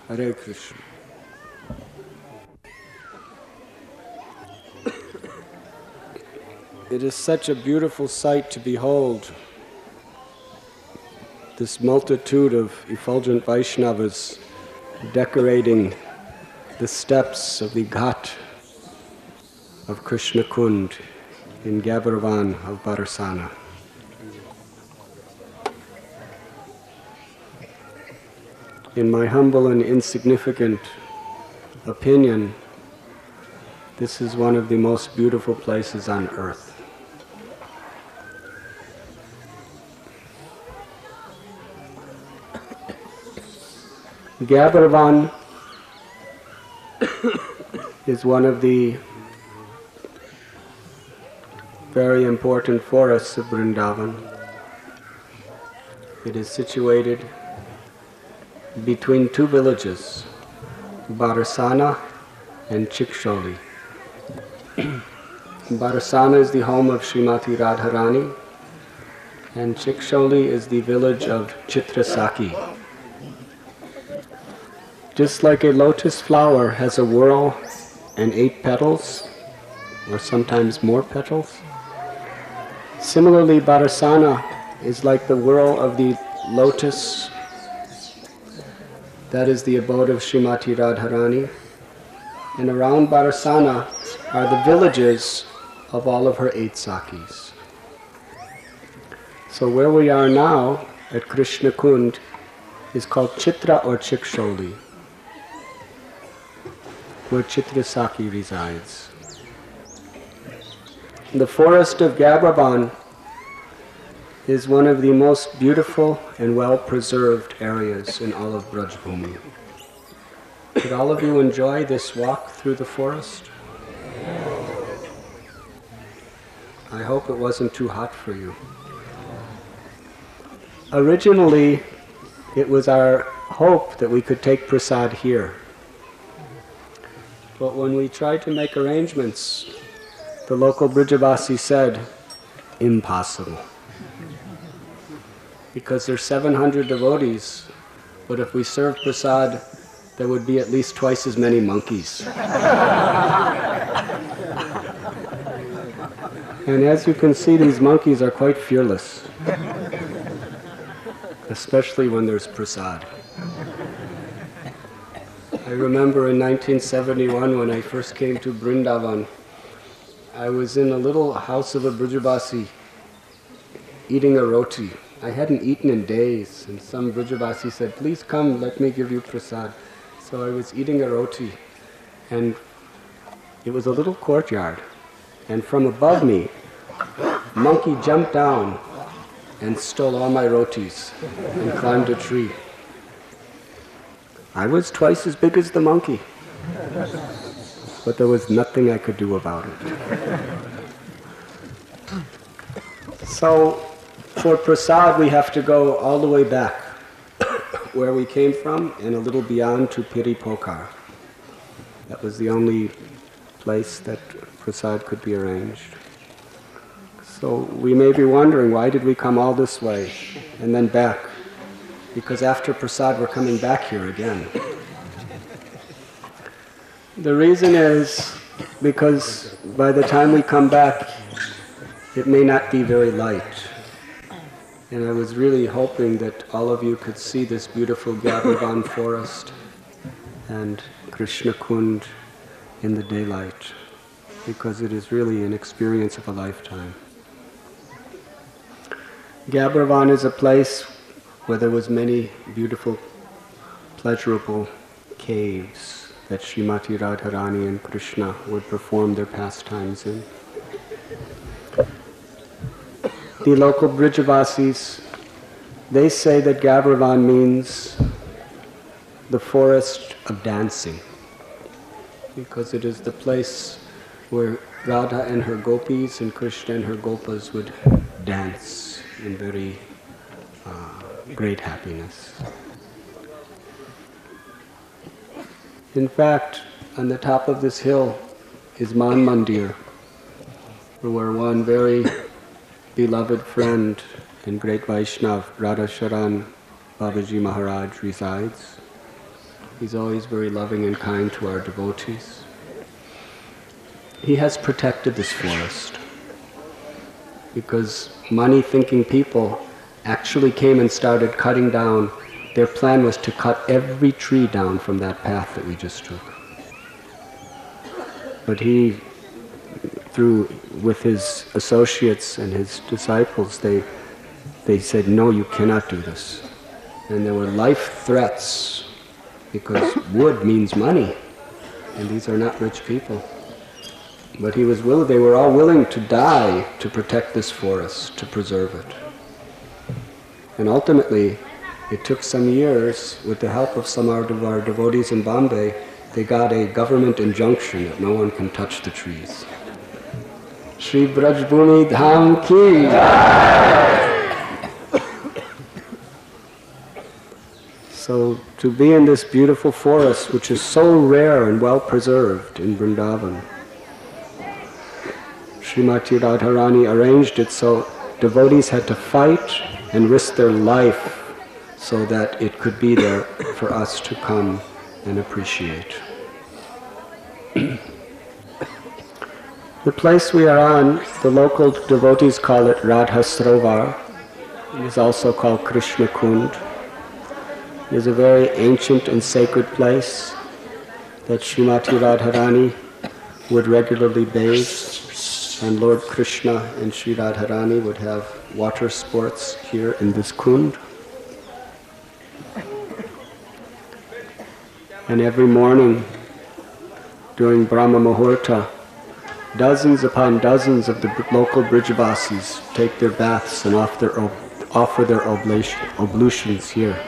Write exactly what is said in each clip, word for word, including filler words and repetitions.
Hare Krishna. It is such a beautiful sight to behold, this multitude of effulgent Vaishnavas decorating the steps of the Ghat of Krishna Kund in Gabravan of Barsana. In my humble and insignificant opinion, this is one of the most beautiful places on earth. Gabravan is one of the very important forests of Vrindavan. It is situated between two villages, Barsana and Chiksholi. Barsana is the home of Srimati Radharani, and Chiksholi is the village of Chitrasaki. Just like a lotus flower has a whorl and eight petals, or sometimes more petals, similarly Barsana is like the whorl of the lotus that is the abode of Srimati Radharani, and around Barsana are the villages of all of her eight sakis. So where we are now at Krishna Kund is called Chitra or Chiksholi, where Chitrasaki resides. The forest of Gabravan is one of the most beautiful and well-preserved areas in all of Brajbhumi. Did all of you enjoy this walk through the forest? I hope it wasn't too hot for you. Originally, it was our hope that we could take prasad here. But when we tried to make arrangements, the local Brijavasi said, impossible. Because there's seven hundred devotees, but if we served prasad, there would be at least twice as many monkeys. And as you can see, these monkeys are quite fearless, especially when there's prasad. I remember in nineteen seventy-one when I first came to Vrindavan, I was in a little house of a Brijavasi eating a roti. I hadn't eaten in days, and some Brijavasi said, please come, let me give you prasad. So I was eating a roti, and it was a little courtyard, and from above me, a monkey jumped down and stole all my rotis and climbed a tree. I was twice as big as the monkey, but there was nothing I could do about it. So, for prasad we have to go all the way back where we came from and a little beyond to Piripokar. That was the only place that prasad could be arranged. So we may be wondering, why did we come all this way and then back? Because after prasad we're coming back here again. The reason is because by the time we come back it may not be very light. And I was really hoping that all of you could see this beautiful Gabravan forest and Krishna Kund in the daylight, because it is really an experience of a lifetime. Gabravan is a place where there was many beautiful, pleasurable caves that Srimati Radharani and Krishna would perform their pastimes in. The local Brijavasis, they say that Gabravan means the forest of dancing, because it is the place where Radha and her gopis and Krishna and her gopas would dance in very uh, great happiness. In fact, on the top of this hill is Man Mandir, where one very beloved friend and great Vaishnav, Radha Sharan Babaji Maharaj, resides. He's always very loving and kind to our devotees. He has protected this forest because money-thinking people actually came and started cutting down. Their plan was to cut every tree down from that path that we just took. But he, through, with his associates and his disciples, they, they said, no, you cannot do this. And there were life threats, because wood means money, and these are not rich people. But he was willing, they were all willing to die to protect this forest, to preserve it. And ultimately, it took some years, with the help of some of our devotees in Bombay, they got a government injunction that no one can touch the trees. Shri Brajbhumi Dham Ki! So to be in this beautiful forest, which is so rare and well preserved in Vrindavan, Srimati Radharani arranged it so devotees had to fight and risk their life so that it could be there for us to come and appreciate. The place we are on, the local devotees call it Radha Sarovar. It is also called Krishna Kund. It is a very ancient and sacred place that Srimati Radharani would regularly bathe, and Lord Krishna and Sri Radharani would have water sports here in this kund. And every morning during Brahma Muhurta, dozens upon dozens of the local Brijavasis take their baths and offer their, offer their oblation, ablutions here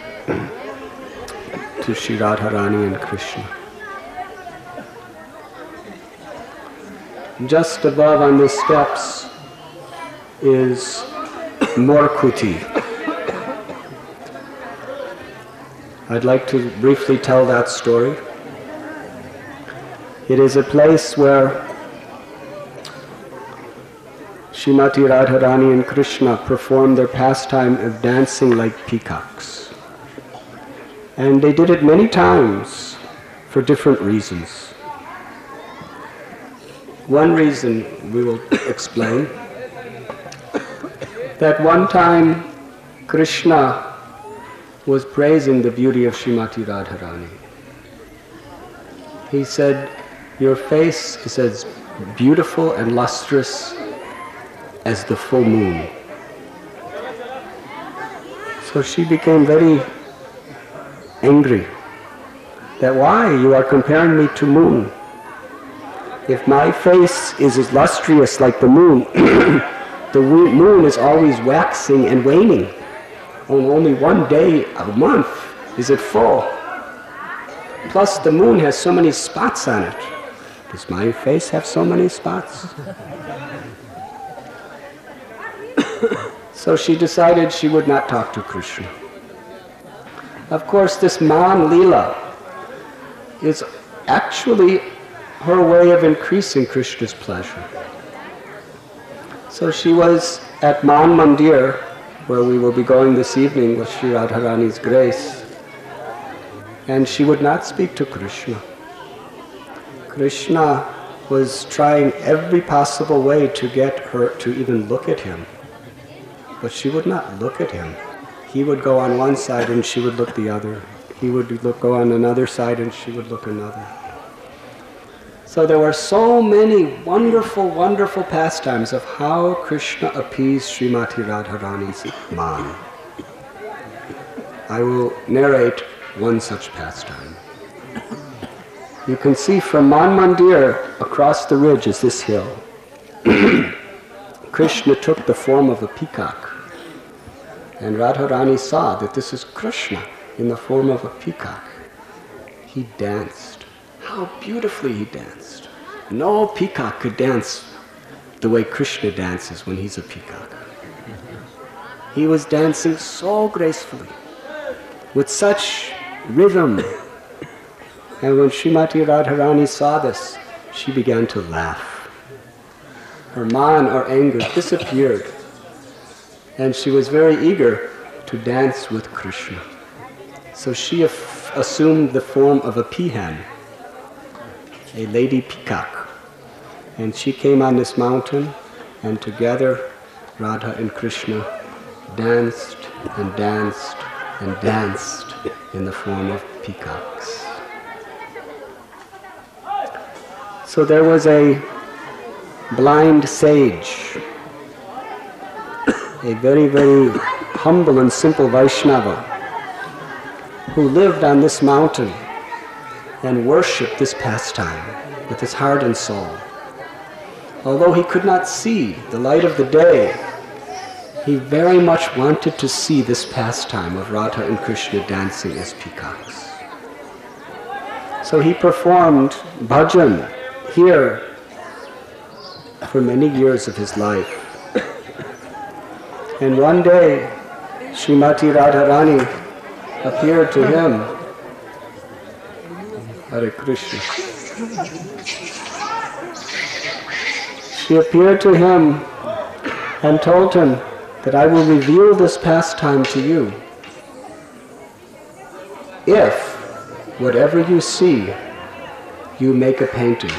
to Sri Radharani and Krishna. Just above on the steps is Morkuti. I'd like to briefly tell that story. It is a place where Srimati Radharani and Krishna performed their pastime of dancing like peacocks. And they did it many times for different reasons. One reason we will explain, that one time Krishna was praising the beauty of Srimati Radharani. He said, your face is as beautiful and lustrous as the full moon. So she became very angry, that why you are comparing me to moon? If my face is as lustrous like the moon, the moon is always waxing and waning. On only one day a month is it full. Plus the moon has so many spots on it. Does my face have so many spots? So she decided she would not talk to Krishna. Of course, this Man Leela is actually her way of increasing Krishna's pleasure. So she was at Man Mandir, where we will be going this evening with Sri Radharani's grace, and she would not speak to Krishna. Krishna was trying every possible way to get her to even look at him, but she would not look at him. He would go on one side and she would look the other. He would look, go on another side and she would look another. So there were so many wonderful, wonderful pastimes of how Krishna appeased Srimati Radharani's man. I will narrate one such pastime. You can see from Man Mandir across the ridge is this hill. Krishna took the form of a peacock. And Radharani saw that this is Krishna in the form of a peacock. He danced. How beautifully he danced. No peacock could dance the way Krishna dances when he's a peacock. He was dancing so gracefully, with such rhythm. And when Srimati Radharani saw this, she began to laugh. Her man or anger disappeared. And she was very eager to dance with Krishna. So she assumed the form of a peahen, a lady peacock. And she came on this mountain, and together Radha and Krishna danced and danced and danced in the form of peacocks. So there was a blind sage, a very, very humble and simple Vaishnava, who lived on this mountain and worshipped this pastime with his heart and soul. Although he could not see the light of the day, he very much wanted to see this pastime of Radha and Krishna dancing as peacocks. So he performed bhajan here for many years of his life. And one day, Srimati Radharani appeared to him. Hare Krishna. She appeared to him and told him that I will reveal this pastime to you if whatever you see, you make a painting.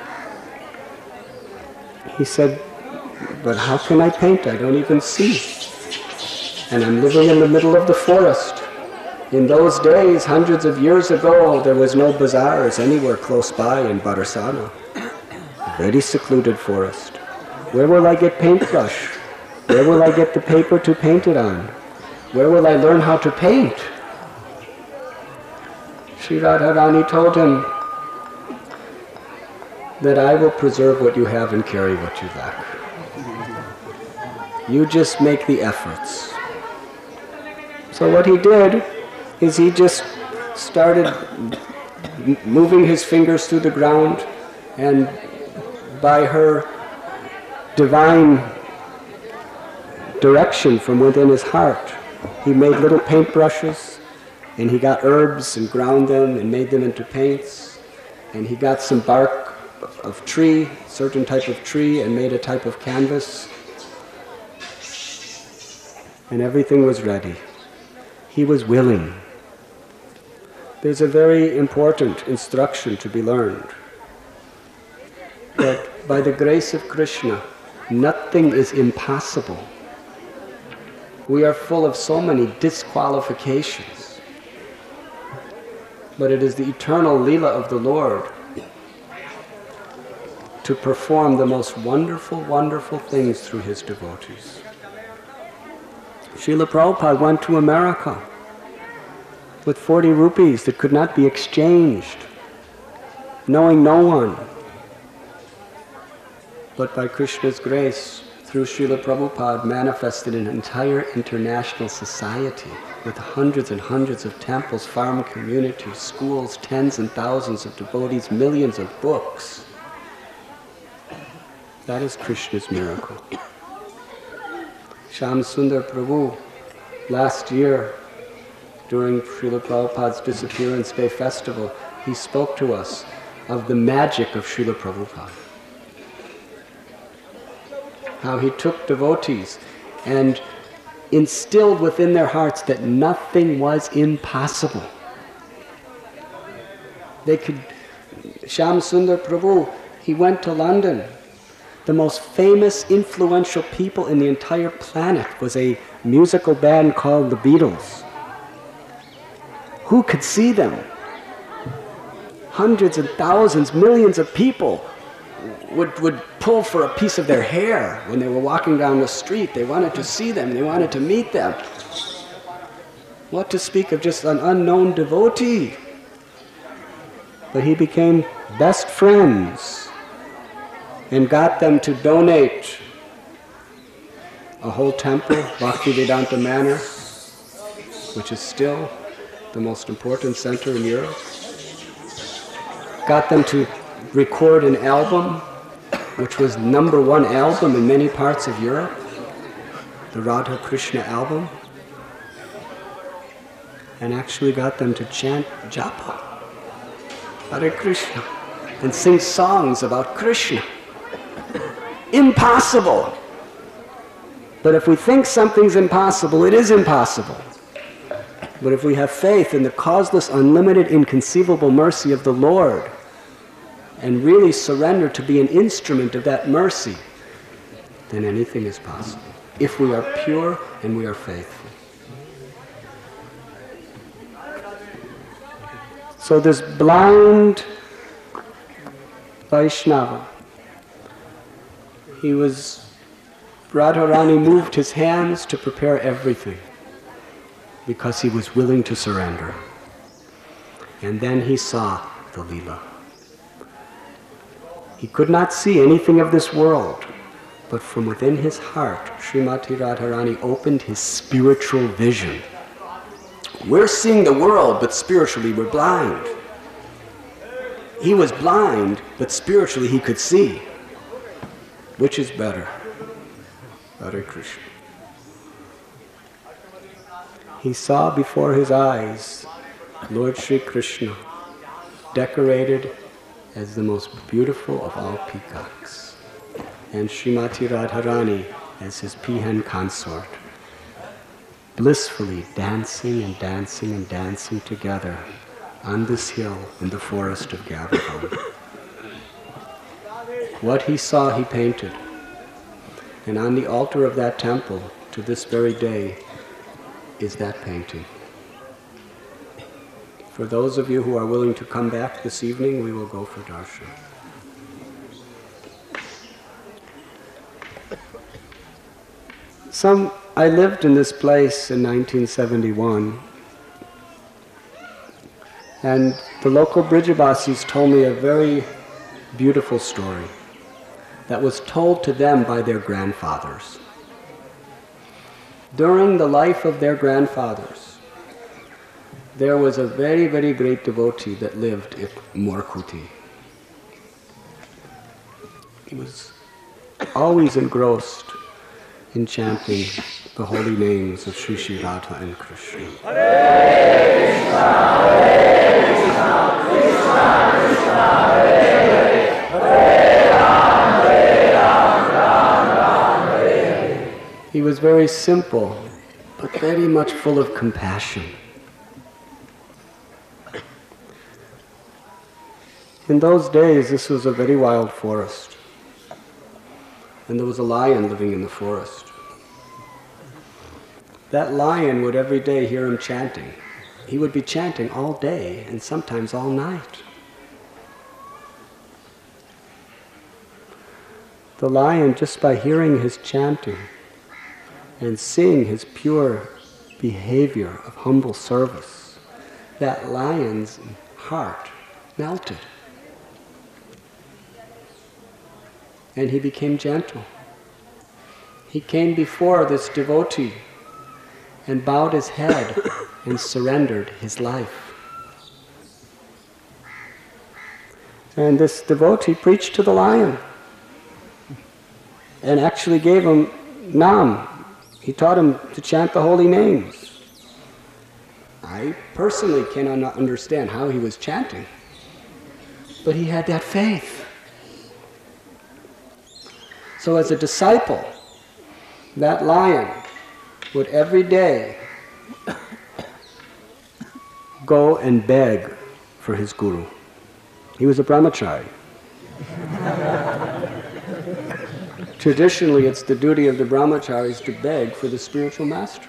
He said, but how can I paint? I don't even see. And I'm living in the middle of the forest. In those days, hundreds of years ago, there was no bazaars anywhere close by in Bharsana. Very secluded forest. Where will I get paintbrush? Where will I get the paper to paint it on? Where will I learn how to paint? Sri Radharani told him that I will preserve what you have and carry what you lack. You just make the efforts. So what he did is he just started m- moving his fingers through the ground, and by her divine direction from within his heart, he made little paintbrushes, and he got herbs and ground them and made them into paints, and he got some bark of tree, certain type of tree, and made a type of canvas, and everything was ready. He was willing. There's a very important instruction to be learned, that by the grace of Krishna, nothing is impossible. We are full of so many disqualifications, but it is the eternal Leela of the Lord to perform the most wonderful, wonderful things through his devotees. Srila Prabhupada went to America with forty rupees that could not be exchanged, knowing no one. But by Krishna's grace, through Srila Prabhupada, manifested an entire international society with hundreds and hundreds of temples, farm communities, schools, tens and thousands of devotees, millions of books. That is Krishna's miracle. Shyam Sundar Prabhu, last year, during Srila Prabhupada's Disappearance Day festival, he spoke to us of the magic of Srila Prabhupada. How he took devotees and instilled within their hearts that nothing was impossible. They could, Shyam Sundar Prabhu, he went to London. The most famous, influential people in the entire planet was a musical band called the Beatles. Who could see them? Hundreds and thousands, millions of people would, would pull for a piece of their hair when they were walking down the street. They wanted to see them, they wanted to meet them. What to speak of just an unknown devotee? But he became best friends and got them to donate a whole temple, Bhaktivedanta Manor, which is still the most important center in Europe. Got them to record an album, which was number one album in many parts of Europe, the Radha Krishna album, and actually got them to chant japa, Hare Krishna, and sing songs about Krishna. Impossible! But if we think something's impossible, it is impossible. But if we have faith in the causeless, unlimited, inconceivable mercy of the Lord, and really surrender to be an instrument of that mercy, then anything is possible, if we are pure and we are faithful. So this blind Vaishnava, he was, Radharani moved his hands to prepare everything because he was willing to surrender. And then he saw the Leela. He could not see anything of this world, but from within his heart, Srimati Radharani opened his spiritual vision. We're seeing the world, but spiritually we're blind. He was blind, but spiritually he could see. Which is better? Hare Krishna. He saw before his eyes Lord Sri Krishna, decorated as the most beautiful of all peacocks, and Srimati Radharani as his peahen consort, blissfully dancing and dancing and dancing together on this hill in the forest of Gavardhan. What he saw, he painted. And on the altar of that temple, to this very day, is that painting. For those of you who are willing to come back this evening, we will go for darshan. Some, I lived in this place in nineteen seventy-one, and the local Brijabasis told me a very beautiful story that was told to them by their grandfathers. During the life of their grandfathers, there was a very, very great devotee that lived at Morkuti. He was always engrossed in chanting the holy names of Sri Sri Radha and Krishna. Hare Krishna, Hare Krishna, Krishna Krishna, Hare Hare, Hare Ram, Hare Ram, Ram Ram, Hare Hare. He was very simple, but very much full of compassion. In those days, this was a very wild forest, and there was a lion living in the forest. That lion would every day hear him chanting. He would be chanting all day and sometimes all night. The lion, just by hearing his chanting and seeing his pure behavior of humble service, that lion's heart melted. And he became gentle. He came before this devotee and bowed his head and surrendered his life. And this devotee preached to the lion and actually gave him Nam. He taught him to chant the holy names. I personally cannot understand how he was chanting, but he had that faith. So as a disciple, that lion would every day go and beg for his guru. He was a brahmachari. Traditionally, it's the duty of the brahmacharis to beg for the spiritual master.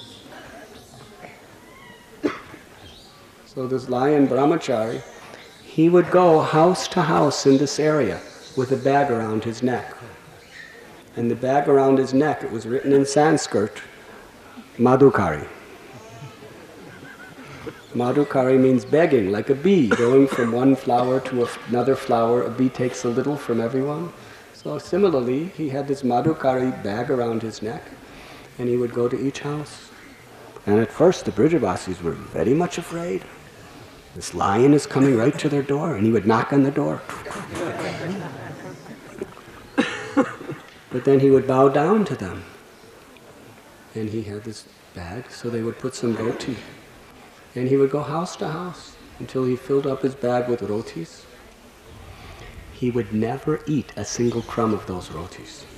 So this lion brahmachari, he would go house to house in this area with a bag around his neck. And the bag around his neck, it was written in Sanskrit, Madhukari. Madhukari means begging, like a bee, going from one flower to another flower. A bee takes a little from everyone. So similarly, he had this Madhukari bag around his neck, and he would go to each house. And at first, the Brijabasis were very much afraid. This lion is coming right to their door, and he would knock on the door. But then he would bow down to them. And he had this bag, so they would put some roti. And he would go house to house until he filled up his bag with rotis. He would never eat a single crumb of those rotis.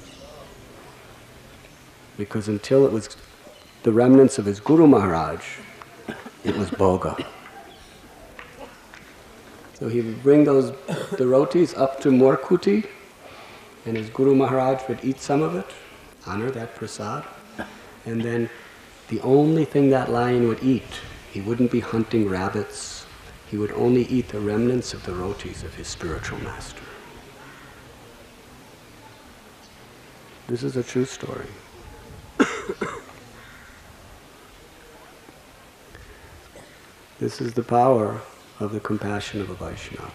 Because until it was the remnants of his Guru Maharaj It was bhoga. So he would bring those, the rotis up to Morkuti, and his Guru Maharaj would eat some of it, honor that prasad, and then the only thing that lion would eat, he wouldn't be hunting rabbits, he would only eat the remnants of the rotis of his spiritual master. This is a true story. This is the power of the compassion of a Vaishnava.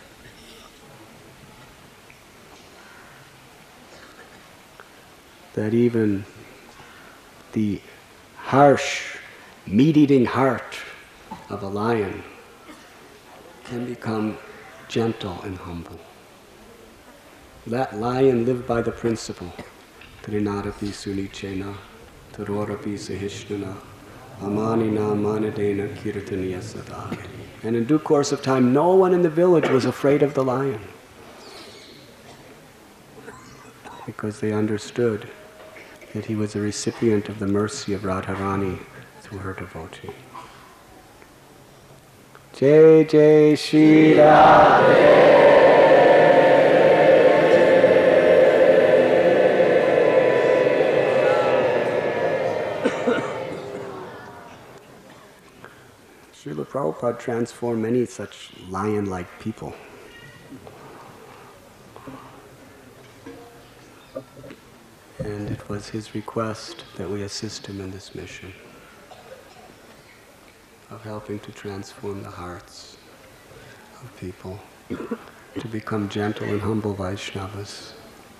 That even the harsh, meat-eating heart of a lion can become gentle and humble. That lion lived by the principle, Trinadapi Sunichena, Tarorapi Sahishnana, Amanina Manadena Kirtaniya Sada. And in due course of time, no one in the village was afraid of the lion, because they understood that he was a recipient of the mercy of Radharani through her devotee. Jai Jai Shri Radhe. Srila Prabhupada transformed many such lion-like people. And it was his request that we assist him in this mission of helping to transform the hearts of people to become gentle and humble Vaishnavas,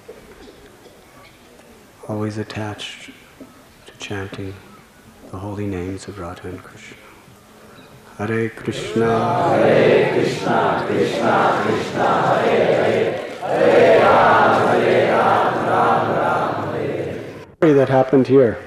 always attached to chanting the holy names of Radha and Krishna. Hare Krishna, Hare Krishna, Krishna Krishna, Hare Hare, Hare Ram, Hare Ram, Ram Ram, Hare. Story that happened here.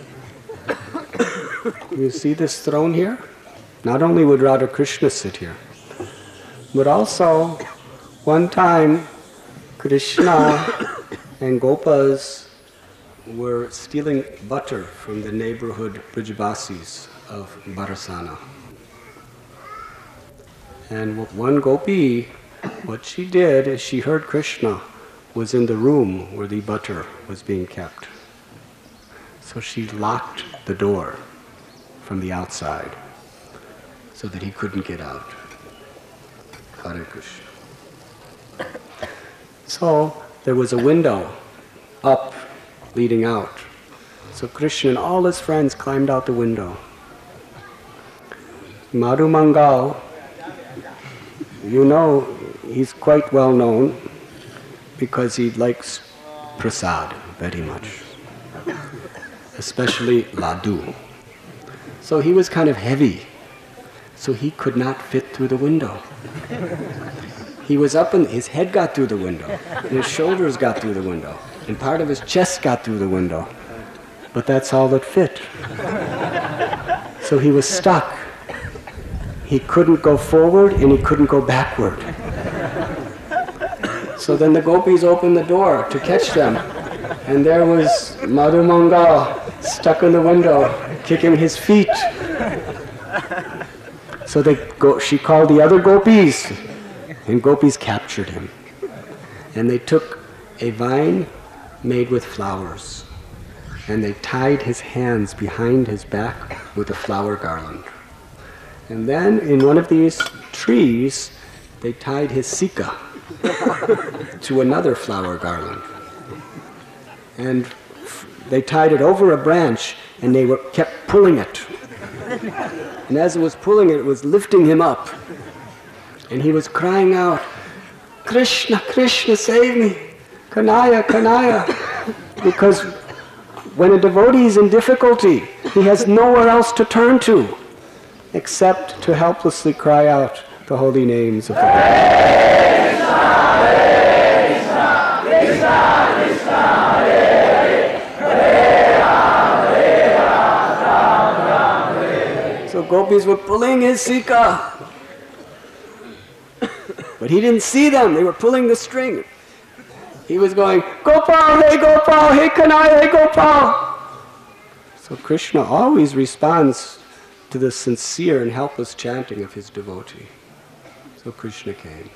You see this throne here? Not only would Radha Krishna sit here, but also one time Krishna and Gopas were stealing butter from the neighborhood Brijabasis of Barasana. And one gopi, what she did is she heard Krishna was in the room where the butter was being kept. So she locked the door from the outside so that he couldn't get out. Hare Krishna. So there was a window up leading out. So Krishna and all his friends climbed out the window. Madhu Mangal, you know, he's quite well known because he likes prasad very much, especially laddu. So he was kind of heavy, so he could not fit through the window. He was up and his head got through the window, and his shoulders got through the window, and part of his chest got through the window, but that's all that fit. So he was stuck. He couldn't go forward and he couldn't go backward. So then the gopis opened the door to catch them, and there was Madhu Mangal stuck in the window, kicking his feet. So they go, she called the other gopis, and gopis captured him. And they took a vine made with flowers, and they tied his hands behind his back with a flower garland. And then in one of these trees, they tied his sika to another flower garland. And they tied it over a branch, and they were, kept pulling it. And as it was pulling it, it was lifting him up. And he was crying out, Krishna, Krishna, save me, Kanaya, Kanaya. Because when a devotee is in difficulty, he has nowhere else to turn to except to helplessly cry out the holy names of the Lord. So gopis were pulling his sika, but he didn't see them. They were pulling the string. He was going, Gopal, hey Gopal, hey Kanaya, hey Gopal. So Krishna always responds to the sincere and helpless chanting of his devotee. So Krishna came.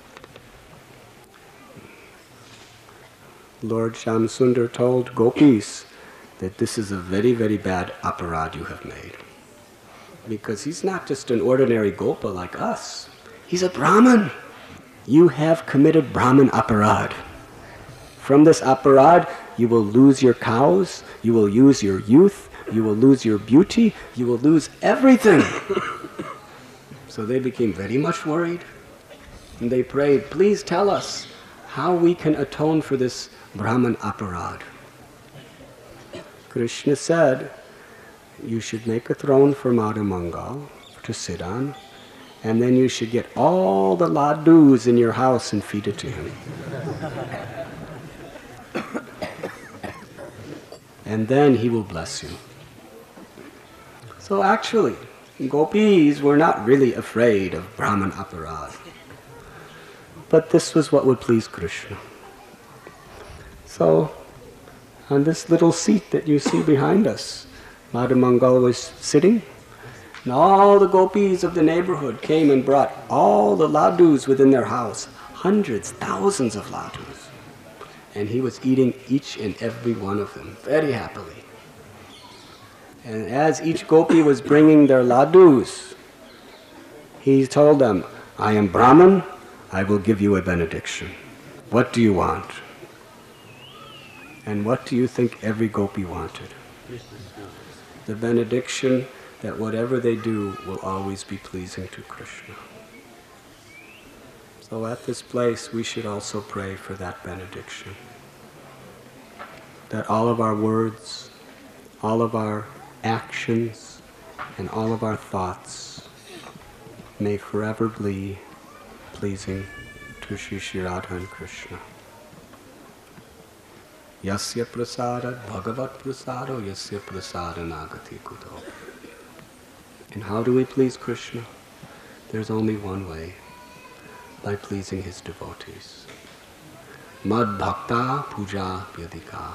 Lord Shyamsundar told gopis that this is a very, very bad aparad you have made. Because he's not just an ordinary gopa like us. He's a Brahman. You have committed Brahman aparad. From this aparad, you will lose your cows, you will lose your youth, you will lose your beauty, you will lose everything. So they became very much worried. And they prayed, please tell us how we can atone for this Brahman aparad. Krishna said, you should make a throne for Madhu Mangal to sit on, and then you should get all the laddus in your house and feed it to him. And then he will bless you. So actually, gopis were not really afraid of Brahman aparad. But this was what would please Krishna. So, on this little seat that you see behind us, Madhu Mangal was sitting, and all the gopis of the neighborhood came and brought all the laddus within their house, hundreds, thousands of laddus. And he was eating each and every one of them very happily. And as each gopi was bringing their laddus, he told them, I am Brahman, I will give you a benediction. What do you want? And what do you think every gopi wanted? The benediction that whatever they do will always be pleasing to Krishna. So at this place we should also pray for that benediction. That all of our words, all of our actions, and all of our thoughts may forever be pleasing to Shri Shri Radha and Krishna. Yasya prasada bhagavat prasado yasya prasada nagati kuto. And how do we please Krishna? There's only one way, by pleasing his devotees. Mad bhakta puja vyadika.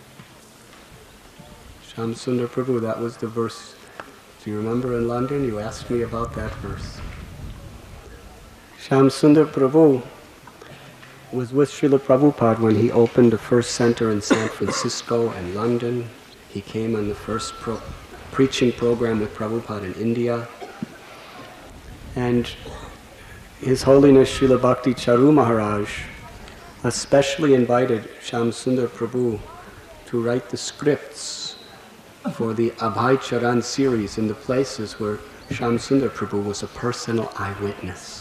Shyamsundar Prabhu, that was the verse. Do you remember in London? You asked me about that verse. Shyamsundar Prabhu was with Srila Prabhupada when he opened the first center in San Francisco and London. He came on the first pro- preaching program with Prabhupada in India. And His Holiness Srila Bhakti Charu Maharaj especially invited Shyamsundar Prabhu to write the scripts for the Abhay Charan series in the places where Shyamsundar Prabhu was a personal eyewitness.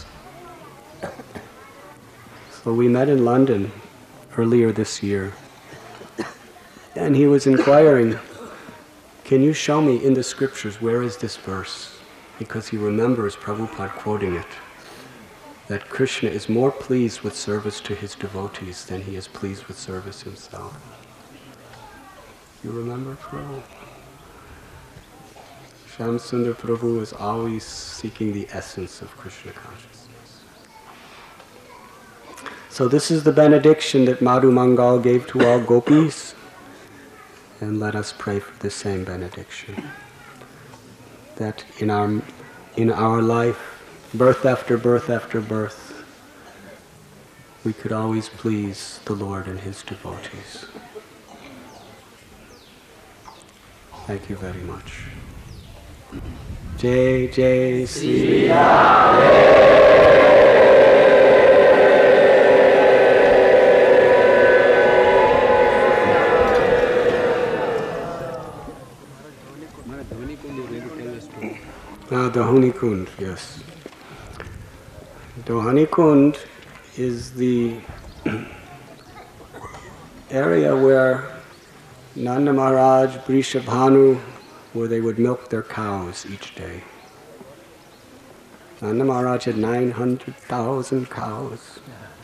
So we met in London earlier this year, and he was inquiring, can you show me in the scriptures where is this verse? Because he remembers Prabhupada quoting it, that Krishna is more pleased with service to his devotees than he is pleased with service himself. You remember, Prabhu? Shyamsundar Prabhu is always seeking the essence of Krishna consciousness. So this is the benediction that Madhu Mangal gave to all gopis, and let us pray for the same benediction. That in our, in our life, birth after birth after birth, we could always please the Lord and his devotees. Thank you very much. Jai Jai Sri Radhe. Ah, Dahoni Kund, yes. Dahoni Kund is the area where Nanda Maharaj, Vrishabhanu, where they would milk their cows each day. Nanda Maharaj had nine hundred thousand cows.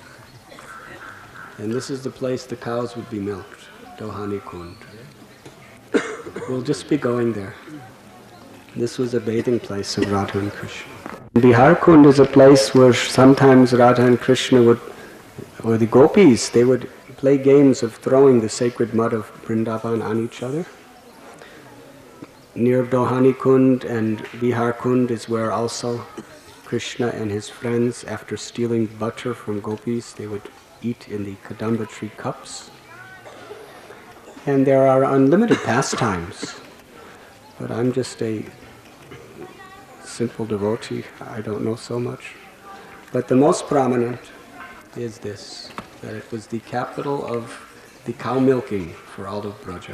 And this is the place the cows would be milked, Dahoni Kund. We'll just be going there. This was a bathing place of Radha and Krishna. Bihar Kund is a place where sometimes Radha and Krishna would, or the gopis, they would play games of throwing the sacred mud of Vrindavan on each other. near Dohani Kund and Bihar Kund is where also Krishna and his friends, after stealing butter from gopis, they would eat in the Kadamba tree cups. And there are unlimited pastimes, but I'm just a simple devotee. I don't know so much. But the most prominent is this, that it was the capital of the cow milking for all of Braja.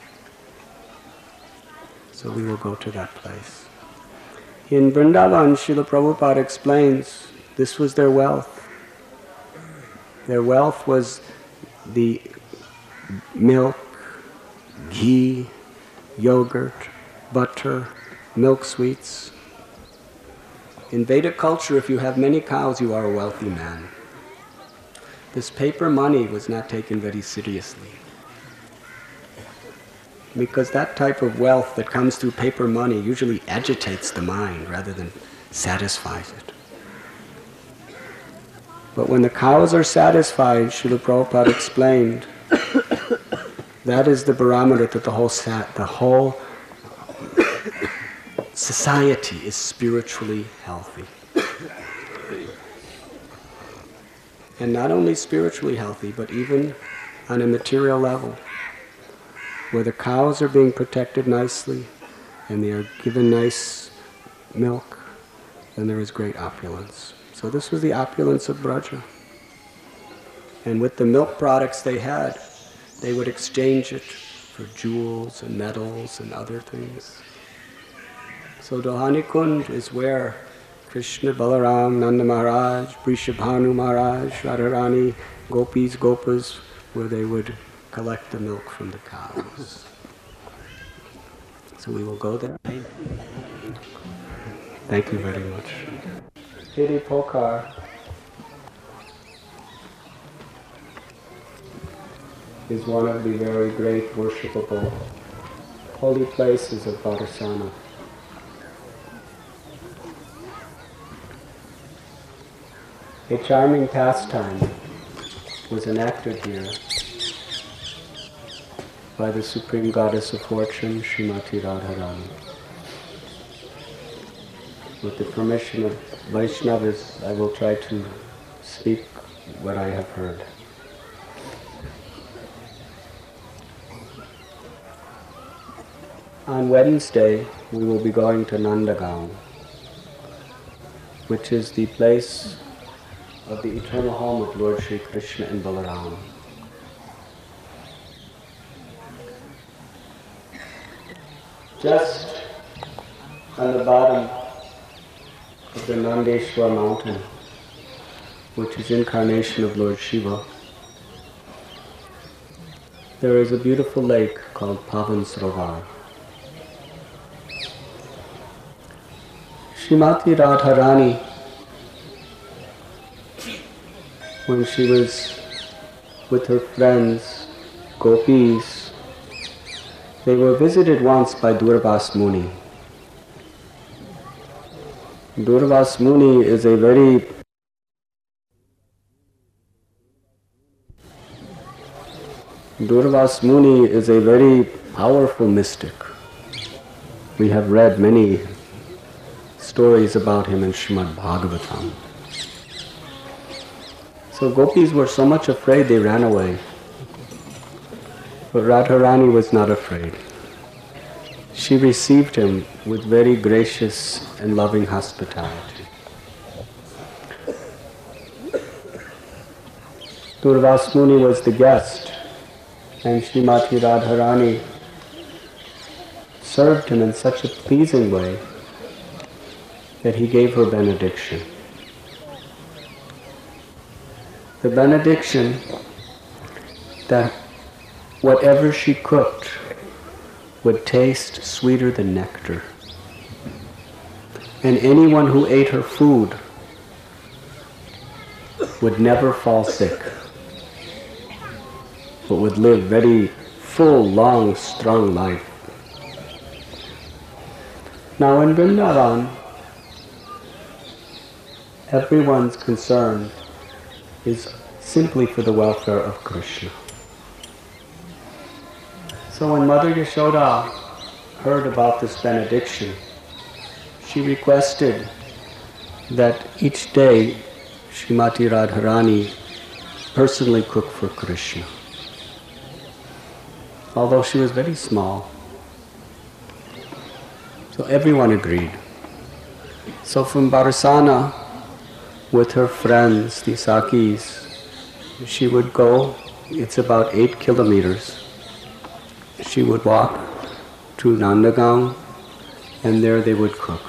So we will go to that place. In Vrindavan, Srila Prabhupada explains this was their wealth. Their wealth was the milk, ghee, yogurt, butter, milk sweets. In Vedic culture, if you have many cows, you are a wealthy man. This paper money was not taken very seriously, because that type of wealth that comes through paper money usually agitates the mind rather than satisfies it. But when the cows are satisfied, Srila Prabhupada explained, that is the barometer that the whole sat, the whole society is spiritually healthy. And not only spiritually healthy, but even on a material level, where the cows are being protected nicely and they are given nice milk, then there is great opulence. So this was the opulence of Braja. And with the milk products they had, they would exchange it for jewels and metals and other things. So Dohani Kund is where Krishna, Balaram, Nanda Maharaj, Vrishabhanu Maharaj, Radharani, Gopis, Gopas, where they would collect the milk from the cows. So we will go there. Thank you very much. Hiri Pokar is one of the very great worshipable holy places of Varsana. A charming pastime was enacted here by the Supreme Goddess of Fortune, Srimati Radharani. With the permission of Vaishnavas, I will try to speak what I have heard. On Wednesday, we will be going to Nandagaon, which is the place of the eternal home of Lord Sri Krishna and Balaram. Just on the bottom of the Nandeshwar mountain, which is incarnation of Lord Shiva, there is a beautiful lake called Pavan Sarovar. Srimati Radharani, when she was with her friends, gopis, they were visited once by Durvas Muni. Durvas Muni is a very Durvas Muni is a very powerful mystic. We have read many stories about him in Srimad Bhagavatam. So gopis were so much afraid they ran away. But Radharani was not afraid. She received him with very gracious and loving hospitality. Durvas Muni was the guest, and Srimati Radharani served him in such a pleasing way that he gave her benediction. The benediction that whatever she cooked would taste sweeter than nectar. And anyone who ate her food would never fall sick, but would live very full, long, strong life. Now in Vrindavan, everyone's concern is simply for the welfare of Krishna. So when Mother Yashoda heard about this benediction, she requested that each day Srimati Radharani personally cook for Krishna. Although she was very small. So everyone agreed. So from Barsana, with her friends, the Sakis, she would go, it's about eight kilometers. She would walk to Nandagaon, and there they would cook.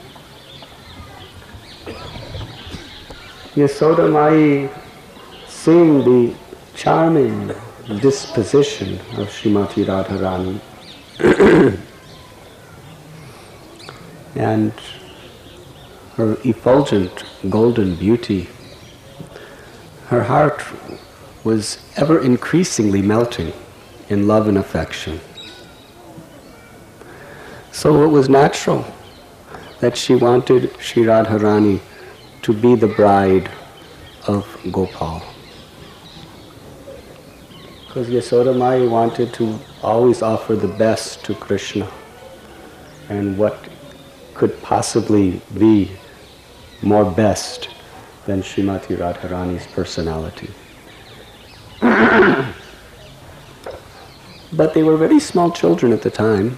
Yasoda Mai, seeing the charming disposition of Srimati Radharani and her effulgent golden beauty, her heart was ever increasingly melting in love and affection. So it was natural that she wanted Sri Radharani to be the bride of Gopal. Because Yasoda Mai wanted to always offer the best to Krishna, and what could possibly be more best than Srimati Radharani's personality. But they were very small children at the time.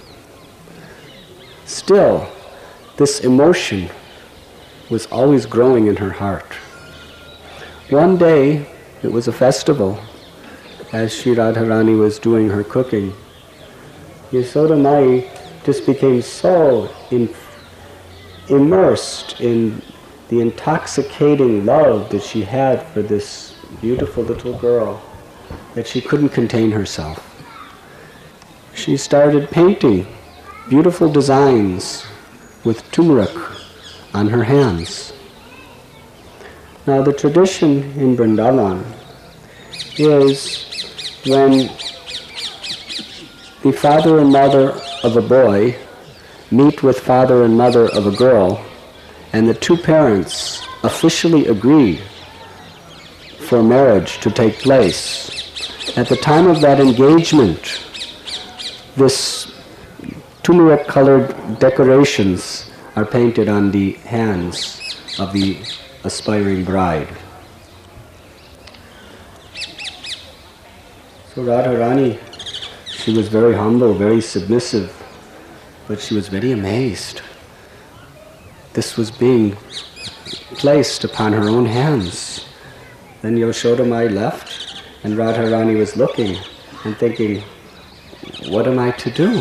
Still, this emotion was always growing in her heart. One day, it was a festival, as Sri Radharani was doing her cooking, Yasoda Mai just became so in, immersed in the intoxicating love that she had for this beautiful little girl that she couldn't contain herself. She started painting beautiful designs with turmeric on her hands. Now the tradition in Vrindavan is when the father and mother of a boy meet with father and mother of a girl, and the two parents officially agree for marriage to take place. At the time of that engagement, this turmeric-colored decorations are painted on the hands of the aspiring bride. So Radharani, she was very humble, very submissive, but she was very amazed. This was being placed upon her own hands. Then Yashoda Mai left, and Radharani was looking and thinking, what am I to do?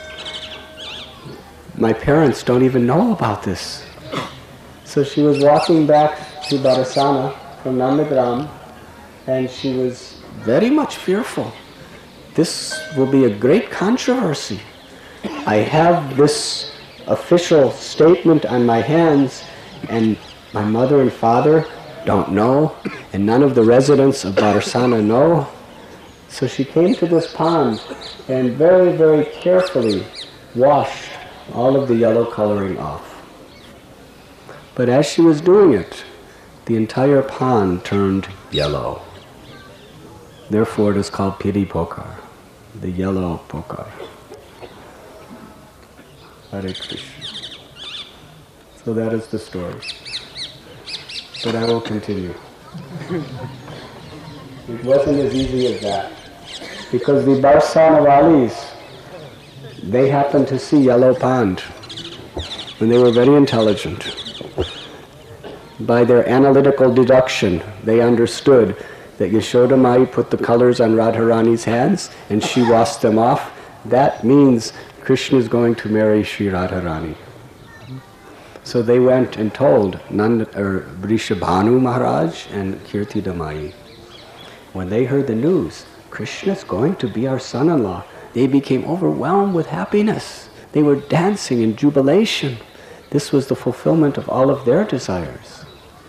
My parents don't even know about this. So she was walking back to Barsana from Nandagram, and she was very much fearful. This will be a great controversy. I have this official statement on my hands, and my mother and father don't know, and none of the residents of Barsana know. So she came to this pond and very, very carefully washed all of the yellow coloring off. But as she was doing it, the entire pond turned yellow. Therefore it is called Piri Pokar, the yellow Pokar. Hare Krishna. So that is the story. But I will continue. It wasn't as easy as that. Because the Barsana-valis, they happened to see yellow pond, and they were very intelligent. By their analytical deduction, they understood that Yashoda Mai put the colors on Radharani's hands and she washed them off. That means Krishna is going to marry Sri Radharani. So they went and told Nanda, or Vrishabhanu Maharaj and Kirtida Mai. When they heard the news, Krishna is going to be our son-in-law, they became overwhelmed with happiness. They were dancing in jubilation. This was the fulfillment of all of their desires.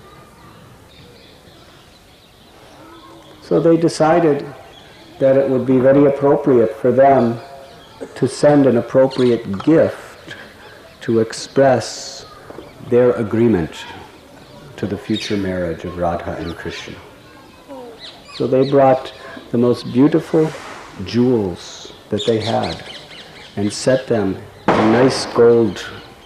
So they decided that it would be very appropriate for them to send an appropriate gift to express their agreement to the future marriage of Radha and Krishna. So they brought the most beautiful jewels that they had and set them nice gold,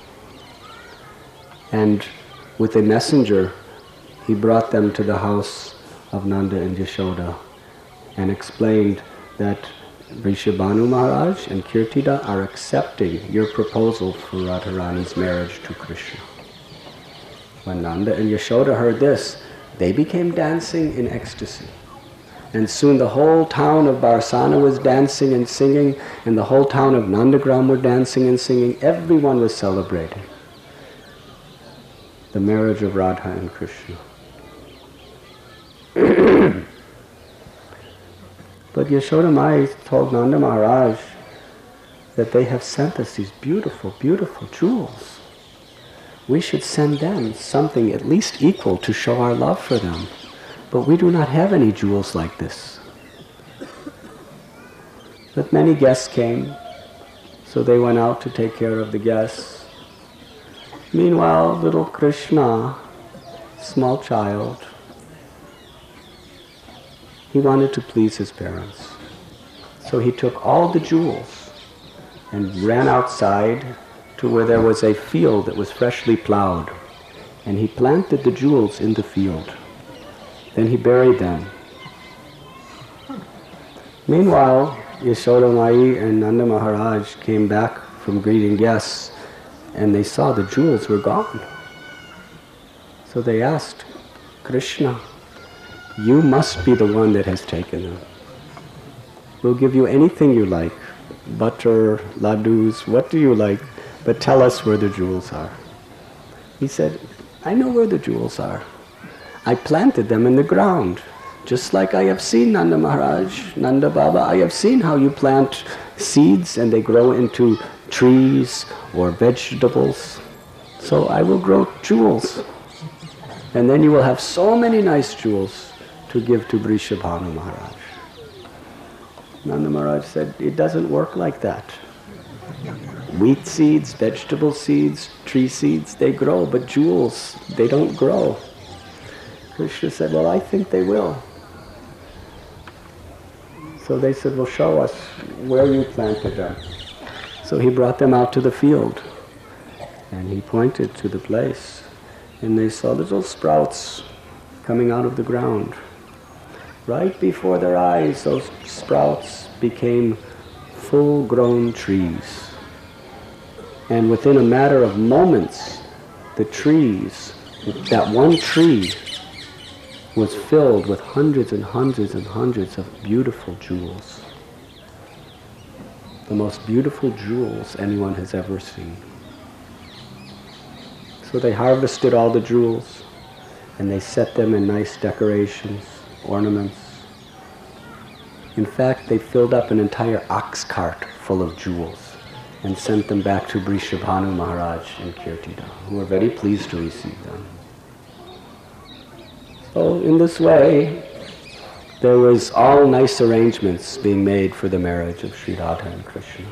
and with a messenger he brought them to the house of Nanda and Yashoda and explained that Vrishabhanu Maharaj and Kirtida are accepting your proposal for Radharani's marriage to Krishna. When Nanda and Yashoda heard this, they became dancing in ecstasy. And soon the whole town of Barsana was dancing and singing, and the whole town of Nandagram were dancing and singing. Everyone was celebrating the marriage of Radha and Krishna. But Yashoda Mai told Nanda Maharaj that they have sent us these beautiful, beautiful jewels. We should send them something at least equal to show our love for them. But we do not have any jewels like this. But many guests came, so they went out to take care of the guests. Meanwhile, little Krishna, small child, he wanted to please his parents. So he took all the jewels and ran outside to where there was a field that was freshly plowed. And he planted the jewels in the field. Then he buried them. Meanwhile, Yashoda Mai and Nanda Maharaj came back from greeting guests, and they saw the jewels were gone. So they asked, Krishna, you must be the one that has taken them. We'll give you anything you like, butter, laddus, what do you like, but tell us where the jewels are. He said, I know where the jewels are. I planted them in the ground, just like I have seen Nanda Maharaj, Nanda Baba. I have seen how you plant seeds and they grow into trees or vegetables. So I will grow jewels. And then you will have so many nice jewels to give to Vrishabhanu Maharaj. Nanda Maharaj said, it doesn't work like that. Wheat seeds, vegetable seeds, tree seeds, they grow, but jewels, they don't grow. Krishna said, well, I think they will. So they said, well, show us where you planted them. So he brought them out to the field, and he pointed to the place, and they saw little sprouts coming out of the ground. Right before their eyes, those sprouts became full-grown trees. And within a matter of moments, the trees, that one tree, was filled with hundreds and hundreds and hundreds of beautiful jewels. The most beautiful jewels anyone has ever seen. So they harvested all the jewels and they set them in nice decorations, ornaments. In fact, they filled up an entire ox cart full of jewels and sent them back to Vrishabhanu Maharaj and Kirtida, who were very pleased to receive them. So in this way, there was all nice arrangements being made for the marriage of Sri Radha and Krishna.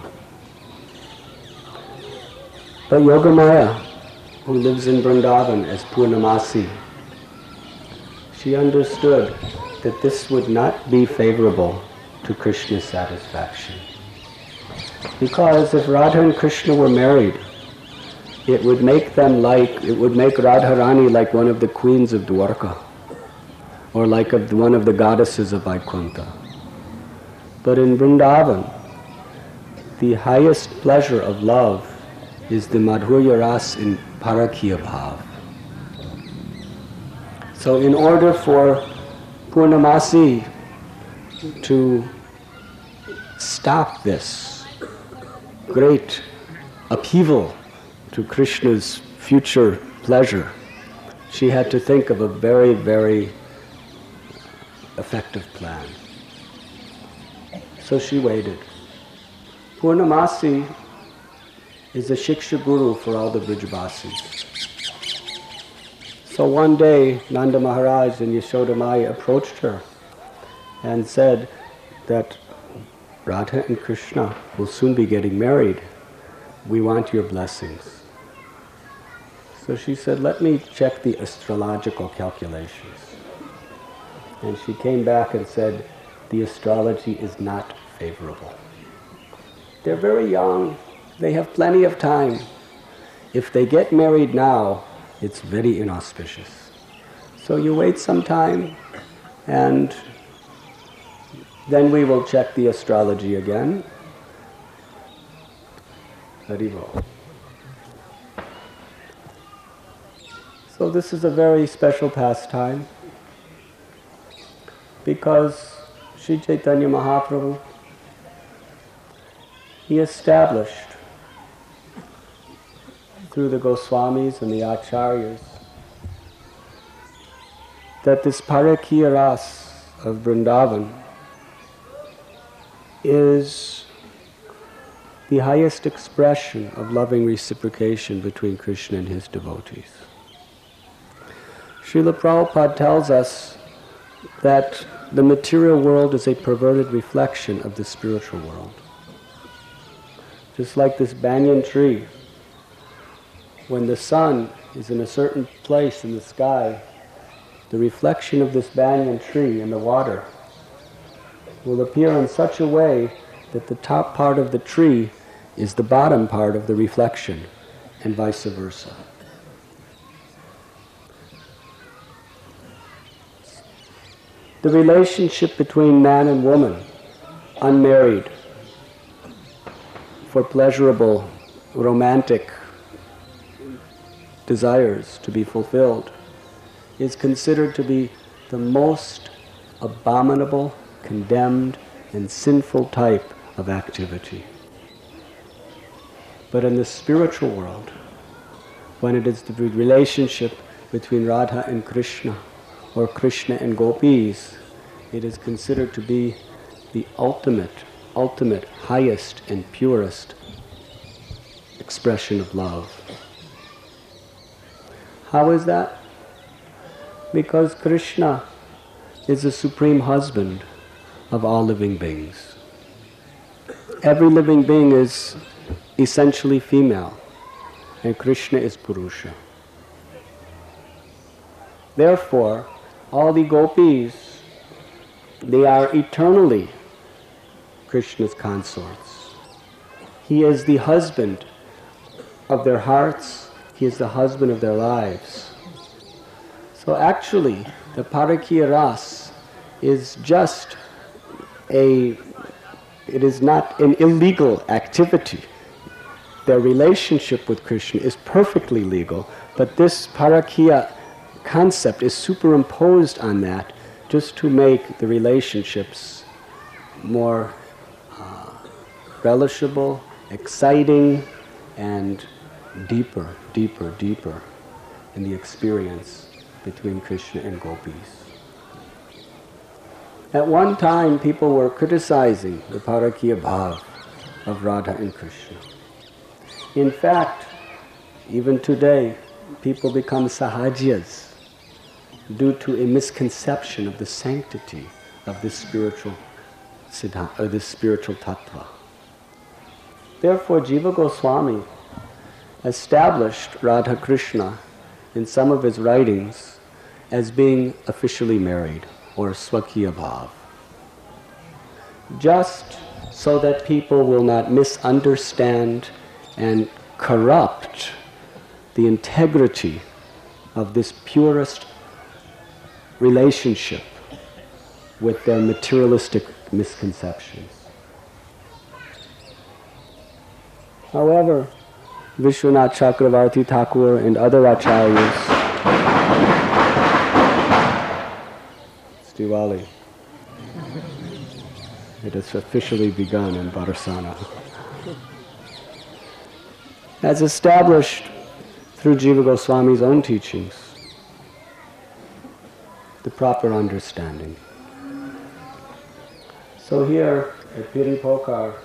But Yogamaya, who lives in Vrindavan as Purnamasi, she understood that this would not be favorable to Krishna's satisfaction. Because if Radha and Krishna were married, it would make them like, it would make Radharani like one of the queens of Dwarka, or like of one of the goddesses of Vaikuntha. But in Vrindavan, the highest pleasure of love is the Madhurya Ras in Parakya Bhav. So in order for Purnamasi to stop this great upheaval to Krishna's future pleasure, she had to think of a very, very effective plan. So she waited. Purnamasi is a Shiksha Guru for all the Brijabasis. So one day, Nanda Maharaj and Yashoda Mai approached her and said that Radha and Krishna will soon be getting married. We want your blessings. So she said, let me check the astrological calculations. And she came back and said, the astrology is not favorable. They're very young, They have plenty of time. If they get married now, it's very inauspicious. So you wait some time, and then we will check the astrology again. Haribo. So this is a very special pastime, because Sri Chaitanya Mahaprabhu, he established through the Goswamis and the Acharyas that this Parakiya Ras of Vrindavan is the highest expression of loving reciprocation between Krishna and his devotees. Srila Prabhupada tells us that the material world is a perverted reflection of the spiritual world. Just like this banyan tree, when the sun is in a certain place in the sky, the reflection of this banyan tree in the water will appear in such a way that the top part of the tree is the bottom part of the reflection, and vice versa. The relationship between man and woman, unmarried, for pleasurable, romantic desires to be fulfilled, is considered to be the most abominable, condemned, and sinful type of activity. But in the spiritual world, when it is the relationship between Radha and Krishna, or Krishna and gopis, it is considered to be the ultimate, ultimate, highest and purest expression of love. How is that? Because Krishna is the supreme husband of all living beings. Every living being is essentially female, and Krishna is Purusha. Therefore, all the gopis, they are eternally Krishna's consorts. He is the husband of their hearts, he is the husband of their lives. So actually, the Parakiya Ras is just a, it is not an illegal activity. Their relationship with Krishna is perfectly legal, but this Parakiya concept is superimposed on that just to make the relationships more uh, relishable, exciting, and deeper, deeper, deeper in the experience between Krishna and gopis. At one time, people were criticizing the Parakiya Bhav of Radha and Krishna. In fact, even today, people become sahajiyas due to a misconception of the sanctity of this spiritual siddhanta, or this spiritual tattva. Therefore, Jiva Goswami established Radha Krishna in some of his writings as being officially married, or Swakiya Bhav, just so that people will not misunderstand and corrupt the integrity of this purest relationship with their materialistic misconceptions. However, Vishwanath Chakravarti Thakur and other acharyas, it's Diwali. It has officially begun in Barsana. As established through Jiva Goswami's own teachings, the proper understanding. So here at Piri Pokar,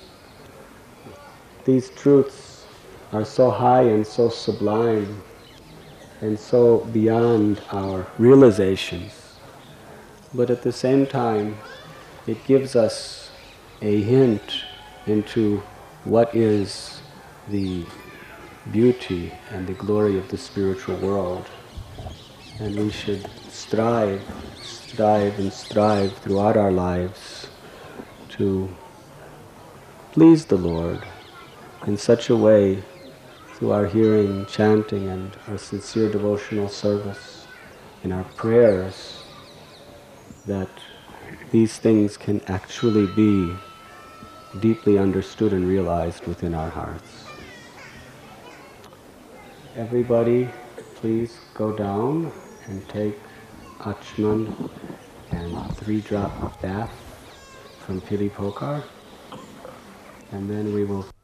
these truths are so high and so sublime and so beyond our realizations, but at the same time it gives us a hint into what is the beauty and the glory of the spiritual world. And we should strive, strive and strive throughout our lives to please the Lord, in such a way, through our hearing, chanting, and our sincere devotional service, in our prayers, that these things can actually be deeply understood and realized within our hearts. Everybody, please go down and take Achman and three-drop bath from Pili Pokar, and then we will